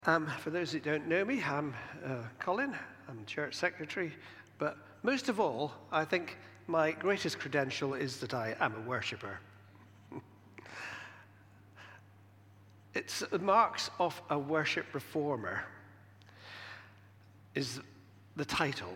For those that don't know me, I'm Colin. I'm church secretary. But most of all, I think my greatest credential is that I am a worshipper. It's the marks of a worship reformer is the title.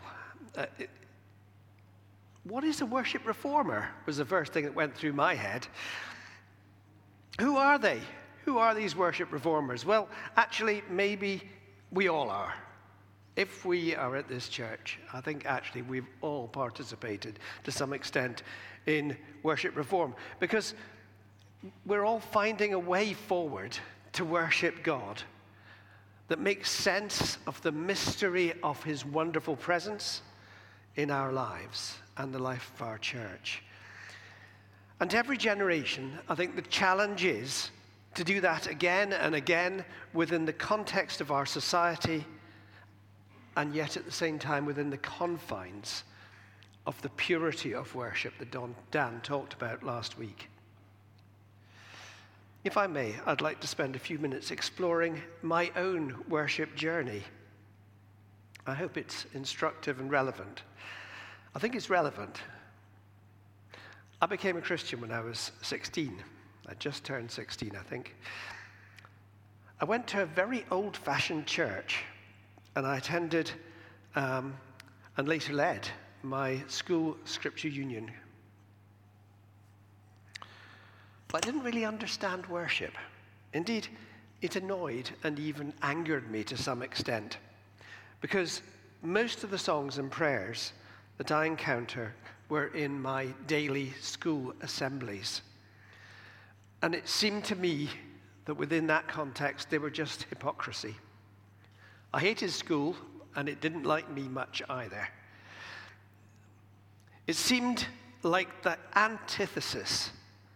What is a worship reformer was the first thing that went through my head. Who are they? Who are these worship reformers? Well, actually, maybe we all are. If we are at this church, I think actually we've all participated to some extent in worship reform because we're all finding a way forward to worship God that makes sense of the mystery of his wonderful presence in our lives and the life of our church. And every generation, I think the challenge is to do that again and again within the context of our society and yet at the same time within the confines of the purity of worship that Dan talked about last week. If I may, I'd like to spend a few minutes exploring my own worship journey. I hope it's instructive and relevant. I think it's relevant. I became a Christian when I was 16. I just turned 16, I think. I went to a very old-fashioned church, and I attended and later led my school scripture union. But I didn't really understand worship. Indeed, it annoyed and even angered me to some extent, because most of the songs and prayers that I encounter were in my daily school assemblies. And it seemed to me that within that context, they were just hypocrisy. I hated school, and it didn't like me much either. It seemed like the antithesis,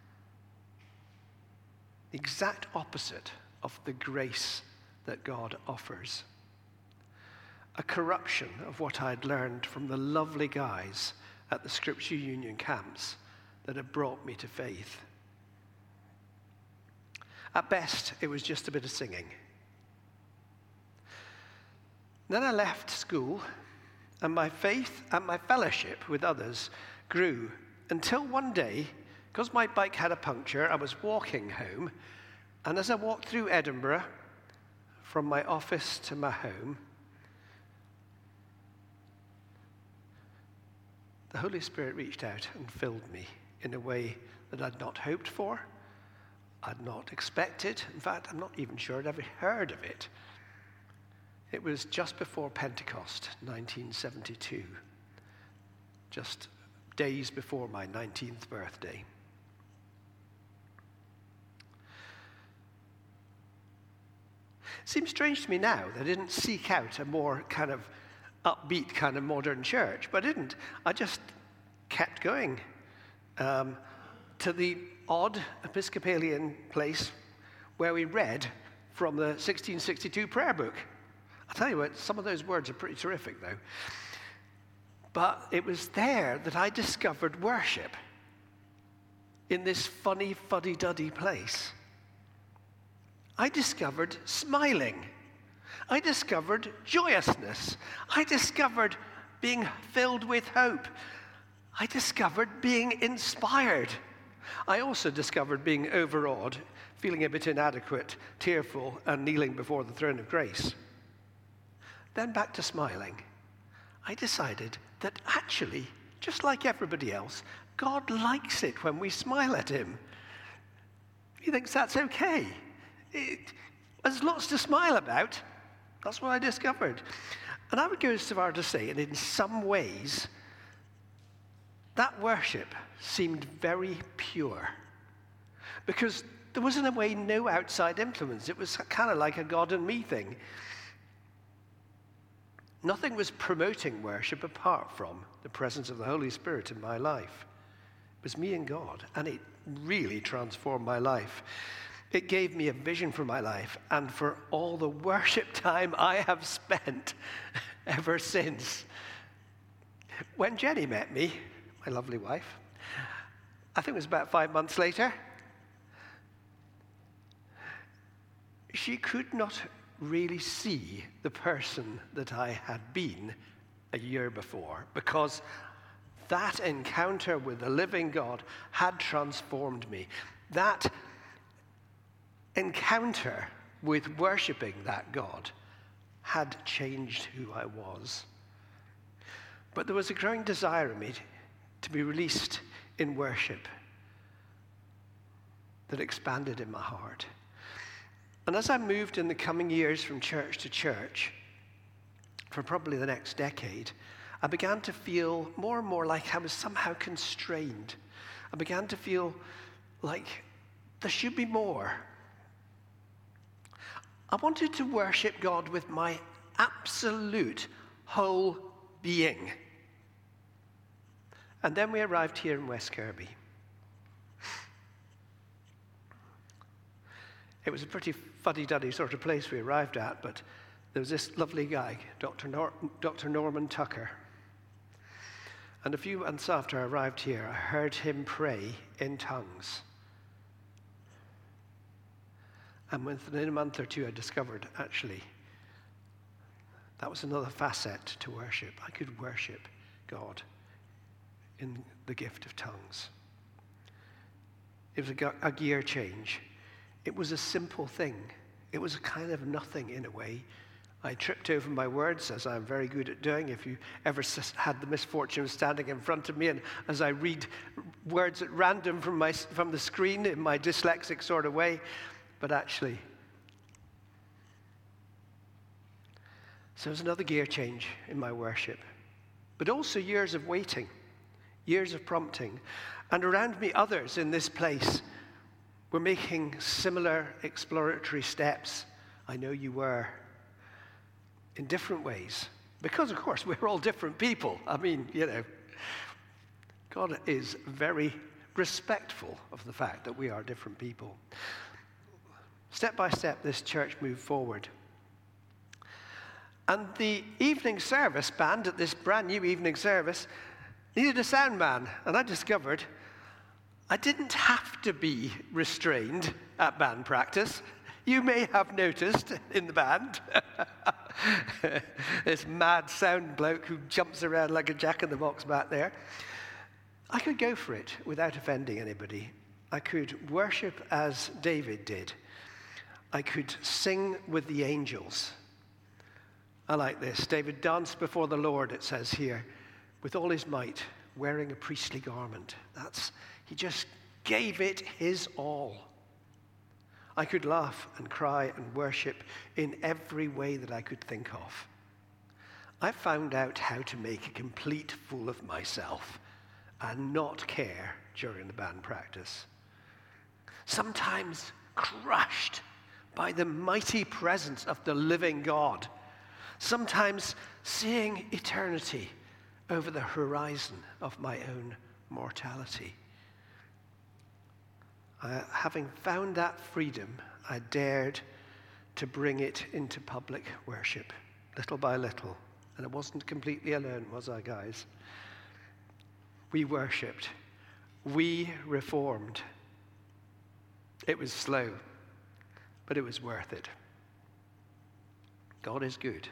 the exact opposite of the grace that God offers. A corruption of what I'd learned from the lovely guys at the Scripture Union camps that had brought me to faith. At best, it was just a bit of singing. Then I left school, and my faith and my fellowship with others grew until one day, because my bike had a puncture, I was walking home, and as I walked through Edinburgh, from my office to my home, the Holy Spirit reached out and filled me in a way that I'd not hoped for, I'd not expected. In fact, I'm not even sure I'd ever heard of it. It was just before Pentecost, 1972, just days before my 19th birthday. It seems strange to me now that I didn't seek out a more kind of upbeat kind of modern church, but I didn't. I just kept going to the odd Episcopalian place where we read from the 1662 prayer book. I'll tell you what, some of those words are pretty terrific though. But it was there that I discovered worship in this funny, fuddy-duddy place. I discovered smiling. I discovered joyousness. I discovered being filled with hope. I discovered being inspired. I also discovered being overawed, feeling a bit inadequate, tearful, and kneeling before the throne of grace. Then back to smiling. I decided that actually, just like everybody else, God likes it when we smile at him. He thinks that's okay. There's lots to smile about. That's what I discovered. And I would go so far to say, and in some ways, that worship seemed very pure. Because there was in a way no outside influence. It was kind of like a God and me thing. Nothing was promoting worship apart from the presence of the Holy Spirit in my life. It was me and God, and it really transformed my life. It gave me a vision for my life and for all the worship time I have spent ever since. When Jenny met me, my lovely wife, I think it was about 5 months later, she could not really see the person that I had been a year before, because that encounter with the living God had transformed me. That encounter with worshiping that God had changed who I was. But there was a growing desire in me to be released in worship that expanded in my heart. And as I moved in the coming years from church to church, for probably the next decade, I began to feel more and more like I was somehow constrained. I began to feel like there should be more. I wanted to worship God with my absolute whole being. And then we arrived here in West Kirby. It was a pretty fuddy-duddy sort of place we arrived at, but there was this lovely guy, Dr. Norman Tucker. And a few months after I arrived here, I heard him pray in tongues. And within a month or two, I discovered, actually, that was another facet to worship. I could worship God in the gift of tongues. It was a gear change. It was a simple thing. It was a kind of nothing in a way. I tripped over my words, as I'm very good at doing. If you ever had the misfortune of standing in front of me, and as I read words at random from the screen in my dyslexic sort of way, but actually, so it was another gear change in my worship. But also years of waiting, years of prompting. And around me, others in this place were making similar exploratory steps. I know you were, in different ways. Because, of course, we're all different people. I mean, God is very respectful of the fact that we are different people. Step by step, this church moved forward. And the evening service band at this brand new evening service needed a sound man. And I discovered I didn't have to be restrained at band practice. You may have noticed in the band this mad sound bloke who jumps around like a jack-in-the-box back there. I could go for it without offending anybody. I could worship as David did. I could sing with the angels. I like this. David danced before the Lord, it says here, with all his might, wearing a priestly garment. He just gave it his all. I could laugh and cry and worship in every way that I could think of. I found out how to make a complete fool of myself and not care during the band practice. Sometimes crushed by the mighty presence of the living God. Sometimes seeing eternity over the horizon of my own mortality. Having found that freedom, I dared to bring it into public worship, little by little. And I wasn't completely alone, was I, guys? We worshipped. We reformed. It was slow, but it was worth it. God is good.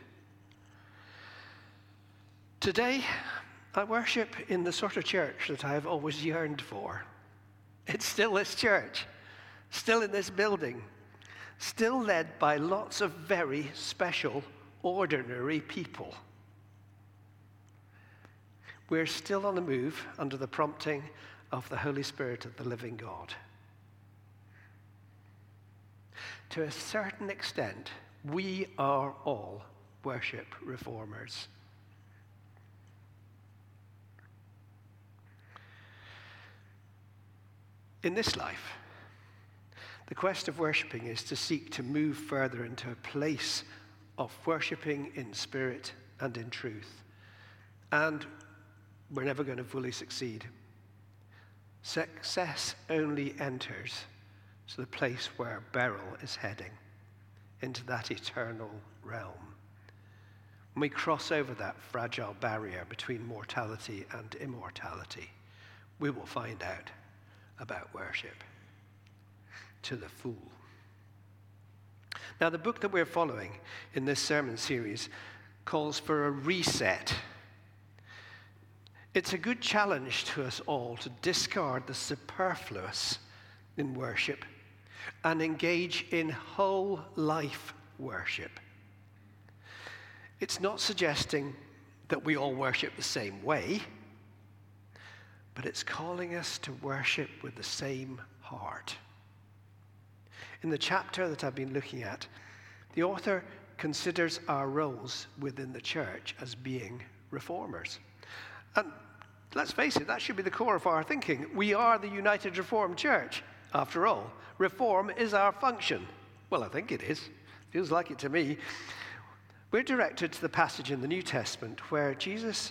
Today, I worship in the sort of church that I have always yearned for. It's still this church, still in this building, still led by lots of very special, ordinary people. We're still on the move under the prompting of the Holy Spirit of the living God. To a certain extent, we are all worship reformers. In this life, the quest of worshipping is to seek to move further into a place of worshipping in spirit and in truth. And we're never going to fully succeed. Success only enters to the place where Beryl is heading, into that eternal realm. When we cross over that fragile barrier between mortality and immortality, we will find out about worship to the full. Now, the book that we're following in this sermon series calls for a reset. It's a good challenge to us all to discard the superfluous in worship and engage in whole life worship. It's not suggesting that we all worship the same way, but it's calling us to worship with the same heart. In the chapter that I've been looking at, the author considers our roles within the church as being reformers. And let's face it, that should be the core of our thinking. We are the United Reformed Church. After all, reform is our function. Well, I think it is. Feels like it to me. We're directed to the passage in the New Testament where Jesus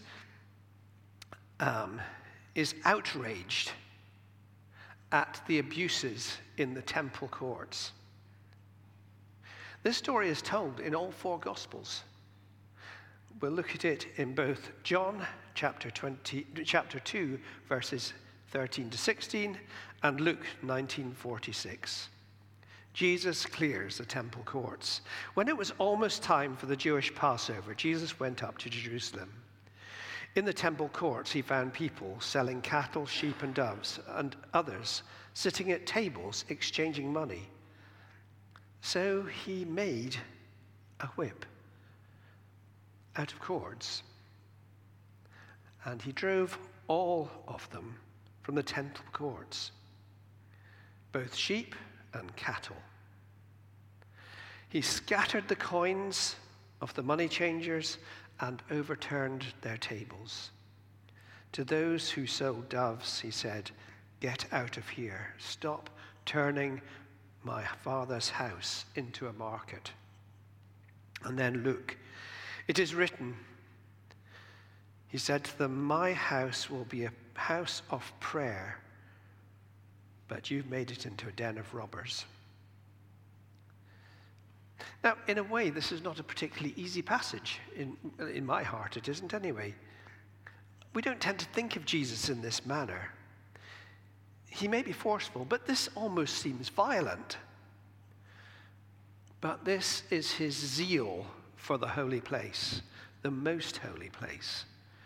is outraged at the abuses in the temple courts. This story is told in all four Gospels. We'll look at it in both John chapter 2, verses 13 to 16, and Luke 19:46. Jesus clears the temple courts. When it was almost time for the Jewish Passover, Jesus went up to Jerusalem. In the temple courts, he found people selling cattle, sheep, and doves, and others sitting at tables exchanging money. So he made a whip out of cords, and he drove all of them from the temple courts, both sheep and cattle. He scattered the coins of the money changers and overturned their tables. To those who sold doves, he said, "Get out of here. Stop turning my Father's house into a market." And then look, it is written, he said to them, "My house will be a house of prayer, but you've made it into a den of robbers." Now, in a way, this is not a particularly easy passage. In my heart, it isn't anyway. We don't tend to think of Jesus in this manner. He may be forceful, but this almost seems violent. But this is his zeal for the holy place, the most holy place.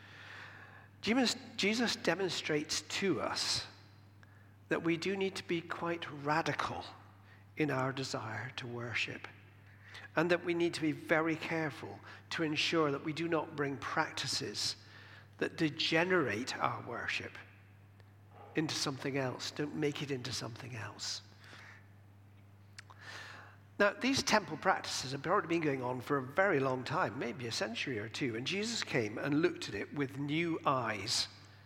Jesus demonstrates to us that we do need to be quite radical in our desire to worship, and that we need to be very careful to ensure that we do not bring practices that degenerate our worship into something else, don't make it into something else. Now, these temple practices have already been going on for a very long time, maybe a century or two, and Jesus came and looked at it with new eyes.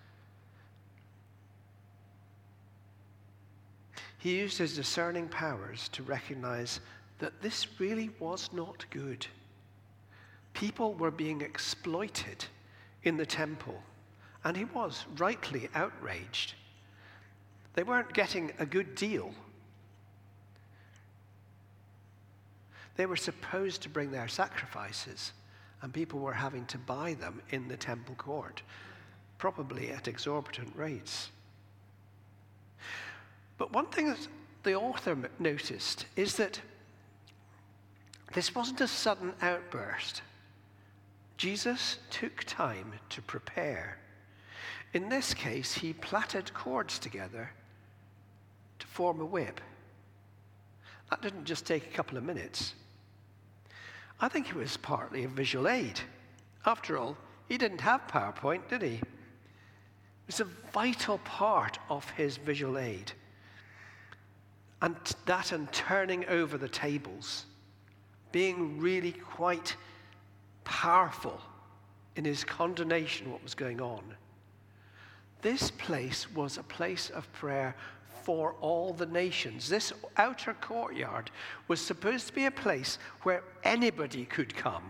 He used his discerning powers to recognize that this really was not good. People were being exploited in the temple, and he was rightly outraged. They weren't getting a good deal. They were supposed to bring their sacrifices, and people were having to buy them in the temple court, probably at exorbitant rates. But one thing that the author noticed is that this wasn't a sudden outburst. Jesus took time to prepare. In this case, he plaited cords together to form a whip. That didn't just take a couple of minutes. I think it was partly a visual aid. After all, he didn't have PowerPoint, did he? It was a vital part of his visual aid. And that and turning over the tables, being really quite powerful in his condemnation of what was going on. This place was a place of prayer for all the nations. This outer courtyard was supposed to be a place where anybody could come.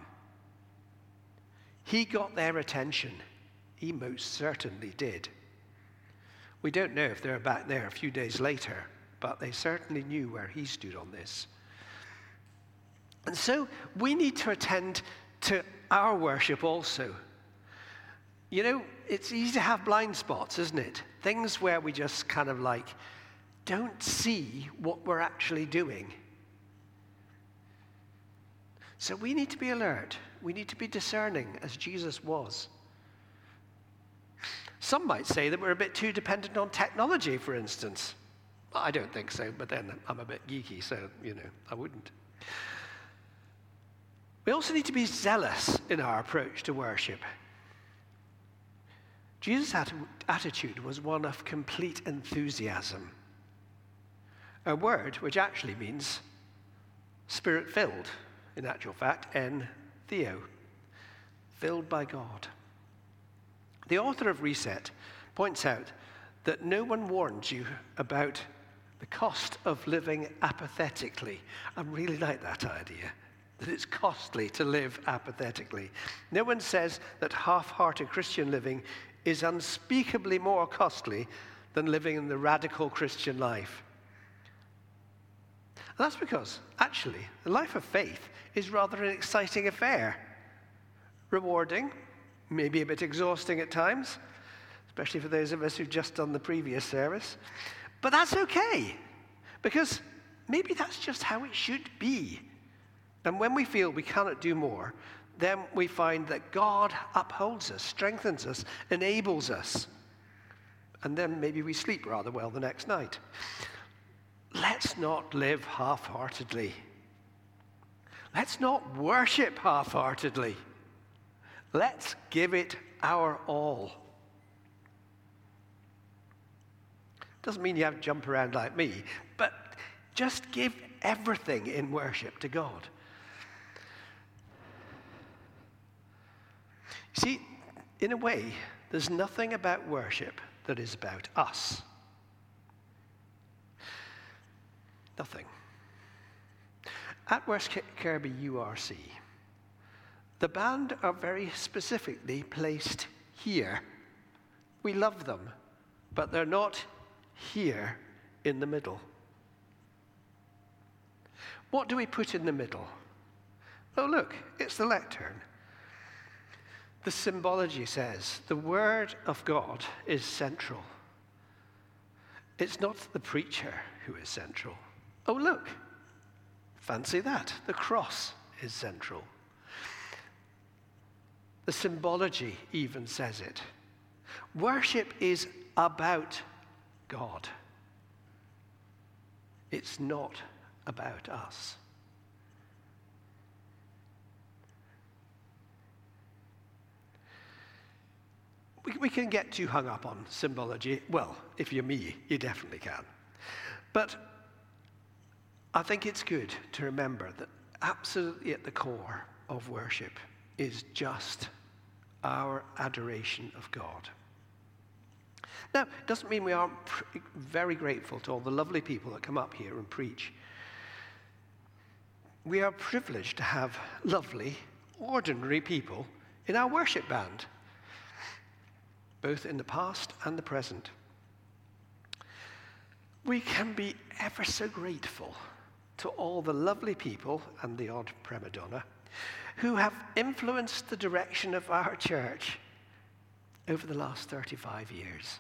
He got their attention. He most certainly did. We don't know if they were back there a few days later, but they certainly knew where he stood on this. And so we need to attend to our worship also. You know, it's easy to have blind spots, isn't it? Things where we just kind of don't see what we're actually doing. So we need to be alert. We need to be discerning, as Jesus was. Some might say that we're a bit too dependent on technology, for instance. Well, I don't think so, but then I'm a bit geeky, so, I wouldn't. We also need to be zealous in our approach to worship. Jesus' attitude was one of complete enthusiasm. A word which actually means spirit-filled, in actual fact, en theo, filled by God. The author of Reset points out that no one warns you about the cost of living apathetically. I really like that idea, that it's costly to live apathetically. No one says that half-hearted Christian living is unspeakably more costly than living in the radical Christian life. And that's because, actually, the life of faith is rather an exciting affair. Rewarding, maybe a bit exhausting at times, especially for those of us who've just done the previous service. But that's okay, because maybe that's just how it should be. And when we feel we cannot do more, then we find that God upholds us, strengthens us, enables us. And then maybe we sleep rather well the next night. Let's not live half-heartedly. Let's not worship half-heartedly. Let's give it our all. Doesn't mean you have to jump around like me, but just give everything in worship to God. See, in a way, there's nothing about worship that is about us. Nothing. At West Kirby URC, the band are very specifically placed here. We love them, but they're not here in the middle. What do we put in the middle? Oh, look, it's the lectern. The symbology says the Word of God is central. It's not the preacher who is central. Oh, look, fancy that. The cross is central. The symbology even says it. Worship is about God. It's not about us. We can get too hung up on symbology. Well, if you're me, you definitely can. But I think it's good to remember that absolutely at the core of worship is just our adoration of God. Now, it doesn't mean we aren't very grateful to all the lovely people that come up here and preach. We are privileged to have lovely, ordinary people in our worship band, both in the past and the present. We can be ever so grateful to all the lovely people and the odd prima donna who have influenced the direction of our church over the last 35 years.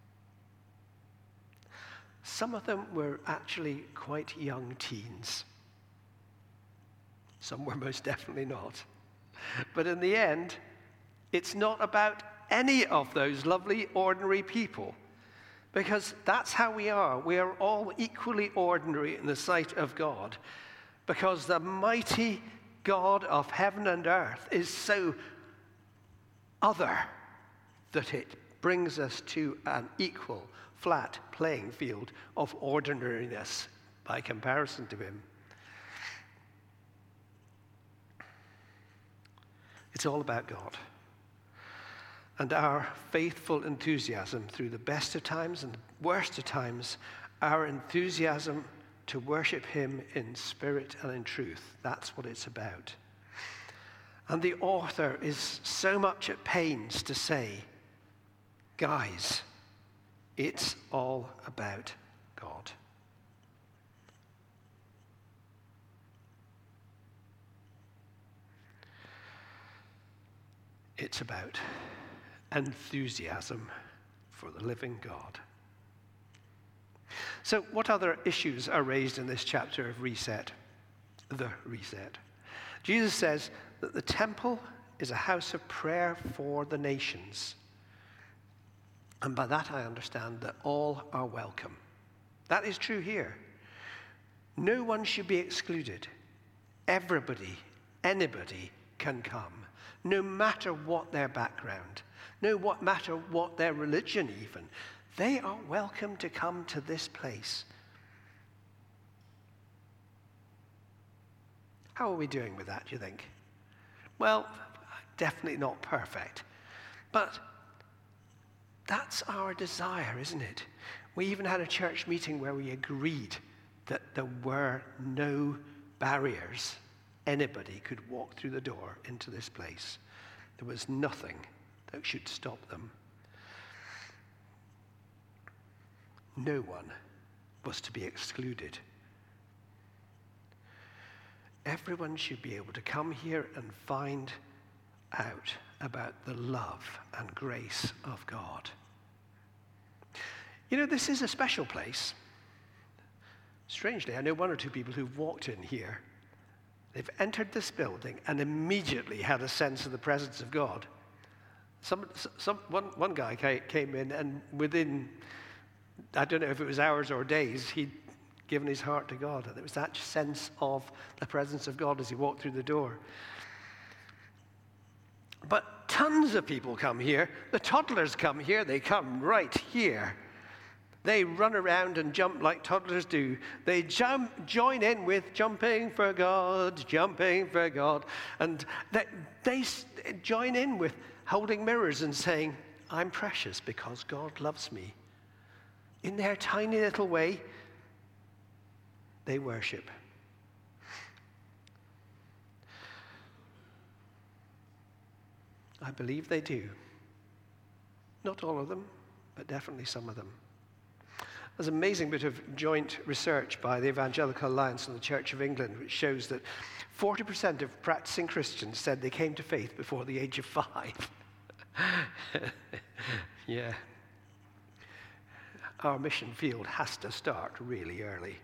Some of them were actually quite young teens. Some were most definitely not. But in the end, it's not about any of those lovely, ordinary people, because that's how we are. We are all equally ordinary in the sight of God, because the mighty God of heaven and earth is so other that it brings us to an equal, flat playing field of ordinariness by comparison to him. It's all about God. And our faithful enthusiasm through the best of times and the worst of times, our enthusiasm to worship him in spirit and in truth, that's what it's about. And the author is so much at pains to say, guys, it's all about God. It's about enthusiasm for the living God. So what other issues are raised in this chapter of Reset? The Reset. Jesus says that the temple is a house of prayer for the nations. And by that I understand that all are welcome. That is true here. No one should be excluded. Everybody, anybody can come, no matter what their background, no matter what their religion even. They are welcome to come to this place. How are we doing with that, do you think? Well, definitely not perfect. But that's our desire, isn't it? We even had a church meeting where we agreed that there were no barriers. Anybody could walk through the door into this place. There was nothing that should stop them. No one was to be excluded. Everyone should be able to come here and find out about the love and grace of God. You know, this is a special place. Strangely, I know one or two people who've walked in here. They've entered this building and immediately had a sense of the presence of God. One guy came in, and within, I don't know if it was hours or days, he'd given his heart to God. And there was that sense of the presence of God as he walked through the door. But tons of people come here. The toddlers come here. They come right here. They run around and jump like toddlers do. They join in with jumping for God, jumping for God. And they join in with holding mirrors and saying, I'm precious because God loves me. In their tiny little way, they worship. I believe they do. Not all of them, but definitely some of them. There's an amazing bit of joint research by the Evangelical Alliance and the Church of England, which shows that 40% of practicing Christians said they came to faith before the age of 5. Yeah. Our mission field has to start really early.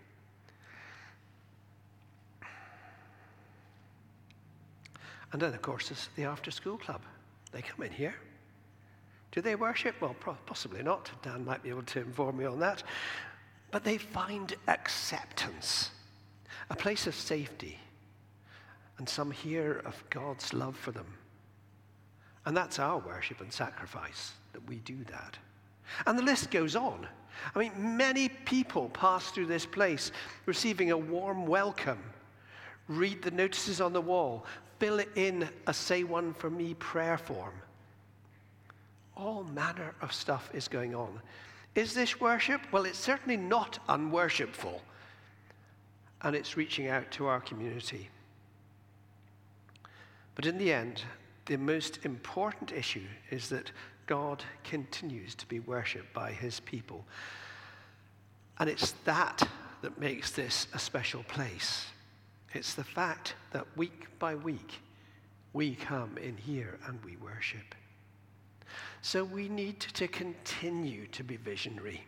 And then, of course, there's the after-school club. They come in here. Do they worship? Well, possibly not. Dan might be able to inform me on that. But they find acceptance, a place of safety, and some hear of God's love for them. And that's our worship and sacrifice, that we do that. And the list goes on. I mean, many people pass through this place receiving a warm welcome, read the notices on the wall, fill in a Say One For Me prayer form. All manner of stuff is going on. Is this worship? Well, it's certainly not unworshipful. And it's reaching out to our community. But in the end, the most important issue is that God continues to be worshipped by his people. And it's that that makes this a special place. It's the fact that week by week, we come in here and we worship. So we need to continue to be visionary.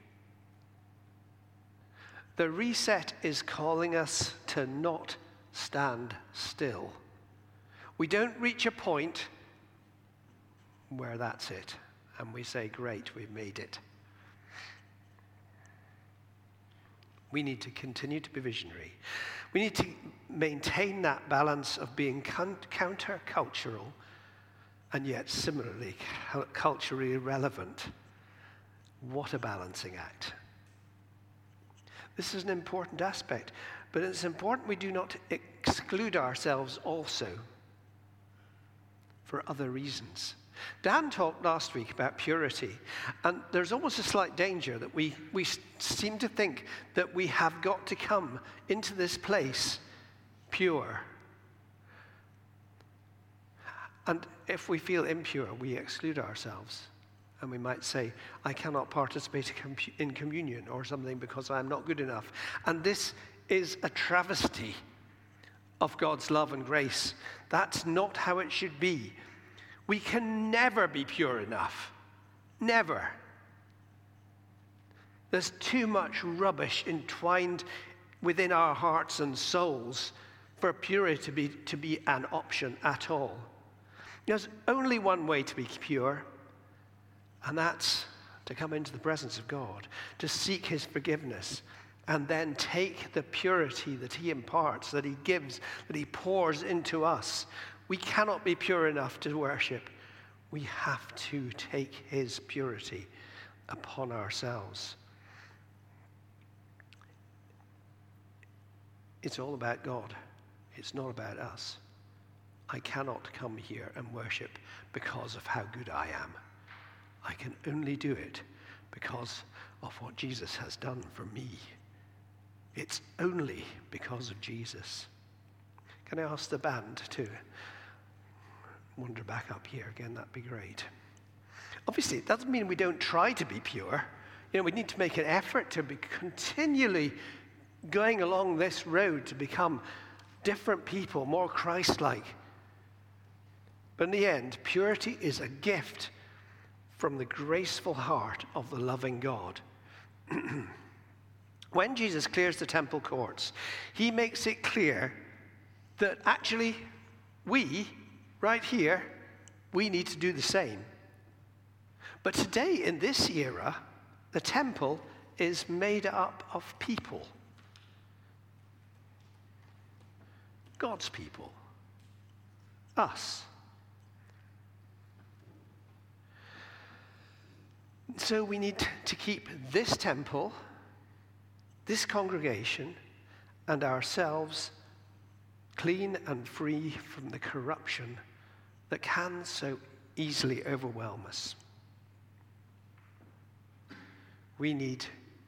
The reset is calling us to not stand still. We don't reach a point where that's it, and we say, great, we've made it. We need to continue to be visionary. We need to maintain that balance of being counter-cultural and yet similarly culturally relevant. What a balancing act. This is an important aspect, but it's important we do not exclude ourselves also for other reasons. Dan talked last week about purity, and there's almost a slight danger that we seem to think that we have got to come into this place pure. And if we feel impure, we exclude ourselves. And we might say, I cannot participate in communion or something because I'm not good enough. And this is a travesty of God's love and grace. That's not how it should be. We can never be pure enough. Never. There's too much rubbish entwined within our hearts and souls for purity to be an option at all. There's only one way to be pure, and that's to come into the presence of God, to seek his forgiveness, and then take the purity that he imparts, that he gives, that he pours into us. We cannot be pure enough to worship. We have to take his purity upon ourselves. It's all about God. It's not about us. I cannot come here and worship because of how good I am. I can only do it because of what Jesus has done for me. It's only because of Jesus. Can I ask the band to wander back up here again? That'd be great. Obviously, it doesn't mean we don't try to be pure. We need to make an effort to be continually going along this road to become different people, more Christ-like. But in the end, purity is a gift from the graceful heart of the loving God. When Jesus clears the temple courts, he makes it clear that actually we, right here, we need to do the same. But today, in this era, the temple is made up of people. God's people. Us. So we need to keep this temple, this congregation, and ourselves clean and free from the corruption that can so easily overwhelm us. We need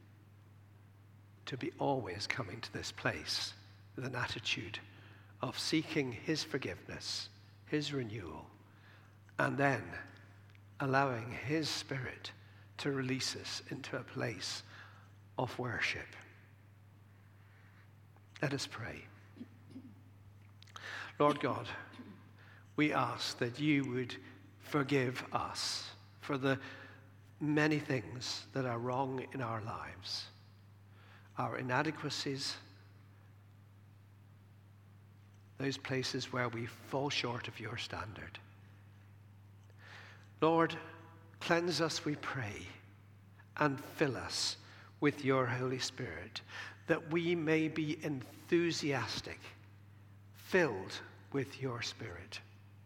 to be always coming to this place with an attitude of seeking his forgiveness, his renewal, and then allowing his Spirit to release us into a place of worship. Let us pray. Lord God, we ask that you would forgive us for the many things that are wrong in our lives, our inadequacies, those places where we fall short of your standard. Lord, cleanse us, we pray, and fill us with your Holy Spirit, that we may be enthusiastic, filled with your Spirit.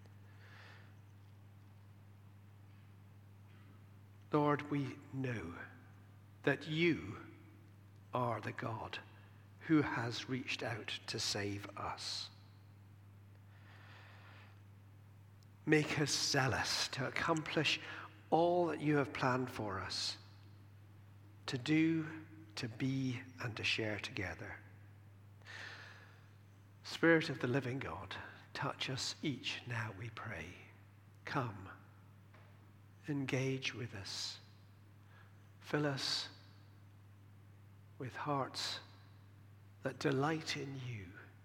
Lord, we know that you are the God who has reached out to save us. Make us zealous to accomplish all that you have planned for us, to do, to be, and to share together. Spirit of the living God, touch us each now, we pray. Come, engage with us. Fill us with hearts that delight in you.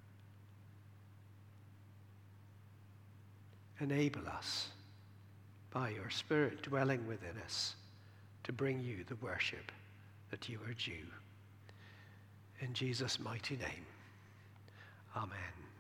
Enable us, by your Spirit dwelling within us, to bring you the worship that you are due. In Jesus' mighty name, amen.